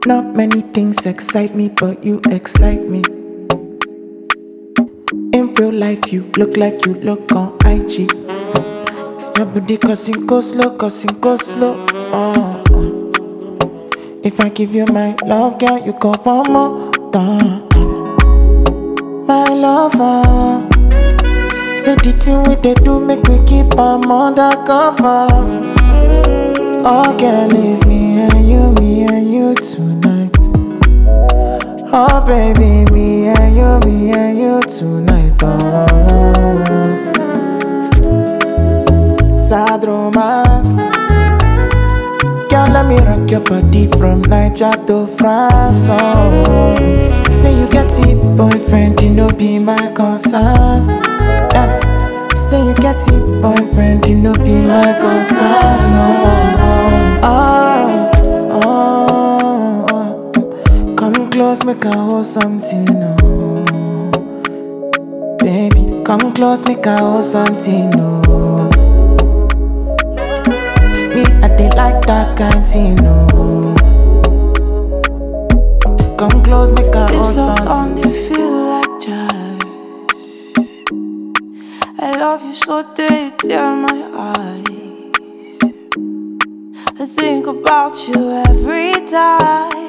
Not many things excite me, but you excite me. In real life, you look like you look on IG. Your body cussing go slow, cussing go slow. If I give you my love, girl, you go one more time. My lover, say the thing we they do make we keep am undercover. Oh, girl, it's me and you tonight. Oh, baby, me and you tonight. Oh. Sad romance. Girl, let me rock your body from Niger to France. Oh. Say you get it, boyfriend, it no be my concern. Yeah. Say you get it, boyfriend, it no be my concern. Come close, make I hold something. Baby, come close, make I hold something. Me, I dey like that kind thing. Come close, make I hold This love something. on they feel like jazz. I love you so they tear my eyes. I think about you every time.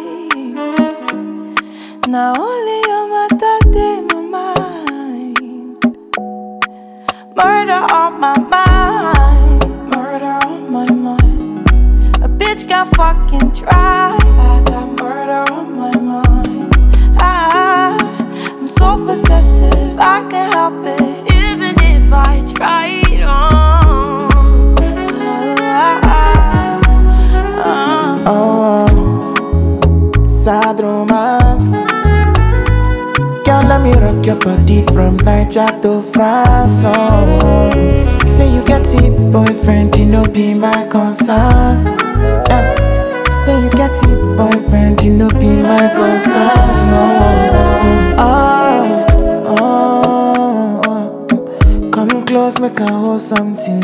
Now only your matter in my mind. Murder on my mind. Murder on my mind. A bitch can fucking try. I got murder on my mind. I'm so possessive, I can't help it, even if I try. Sad romance. Girl, let me rock your body from Niger to France. Oh. Say you get it, boyfriend, it no be my concern. Yeah. Say you get it, boyfriend, it no be my concern. Come close, make I hold something.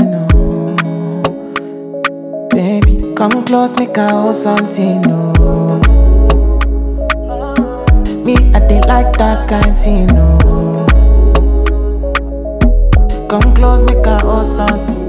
Baby, come close, make I hold something. Me, I dey like that kind thing. Come close, make I hold something.